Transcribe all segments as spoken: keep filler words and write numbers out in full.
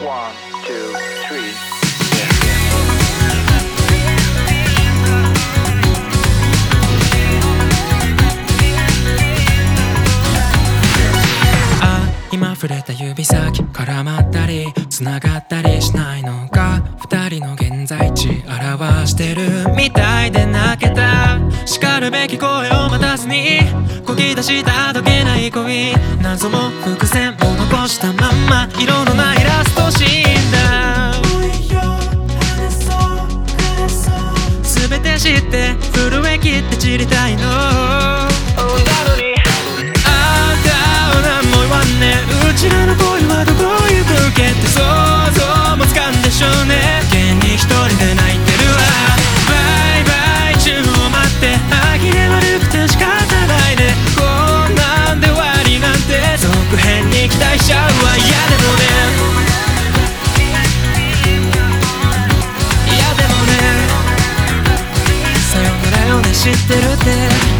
One, two, three. 今触れた指先絡まったり繋がったりしないのか、二人の現在地表してるみたいで泣けた。叱るべき声を待たずにこぎ出した解けない恋、謎も伏線も残したまんま色のないラストシーンだ。全て知って震え切って散りたいの。うちらの恋はどこ行くっけって想像もつかんでしょうね。現に一人で泣いてるわ。バイバイ中を待って歯切れ悪くて仕方ないね。こんなんで終わりなんて続編に期待しちゃうわ。いやでもねいやでもねさよならよね知ってるって。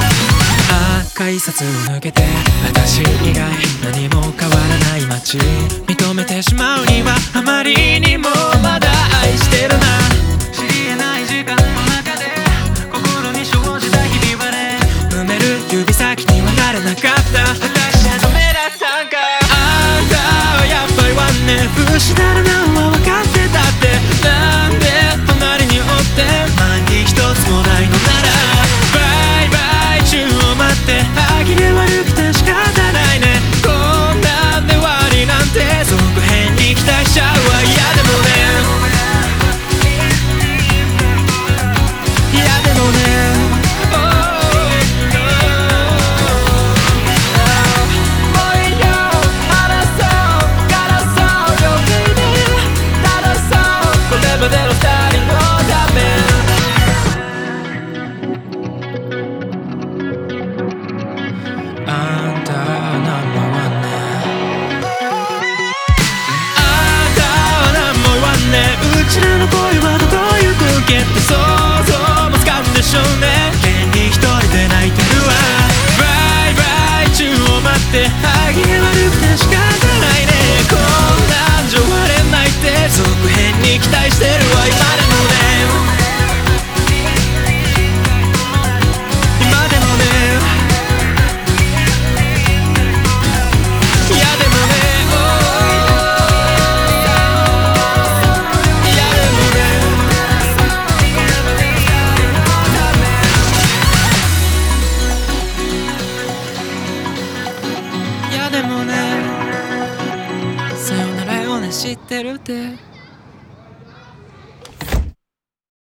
改札を抜けて私以外何も変わらない街認めてしまうにはあまりにもまだ愛してるな。知り得ない時間の中で心に生じたひび割れ埋める指先にはなれなかった私はダメだったんか。あんたはやっぱりワンネ不死だろなは分かってたって。なんで隣におって前に一つもないのならバイバイ中を待って歯切れ悪くて仕方ないね。こんなんで終わりなんて続編に期待しちゃうわ。いやでもねいやでもねもういいよ話そうからそうよ baby ただそうこれまでの二人のため。うちらの恋はどこ行くっけって想像もつかんでしょうね。現に一人で泣いてるわ。バイバイ中を待って歯切れ悪くて仕方ないね。こんなんじゃ終われないって続編に期待してるわ。今でもね今でもねいやでもねでもねさよならよね知ってるって。